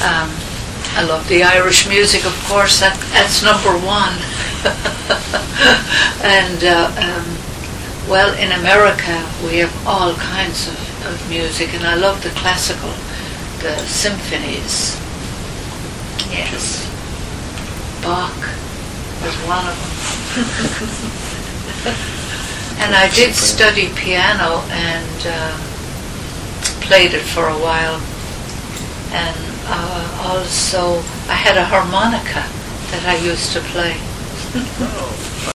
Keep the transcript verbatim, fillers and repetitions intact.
Um, I love the Irish music, of course. That, that's number one. and uh, um, well, in America we have all kinds of, of music, and I love the classical, the symphonies. Yes, Bach was one of them. And I did study piano and uh, played it for a while. And uh, also I had a harmonica that I used to play. Oh.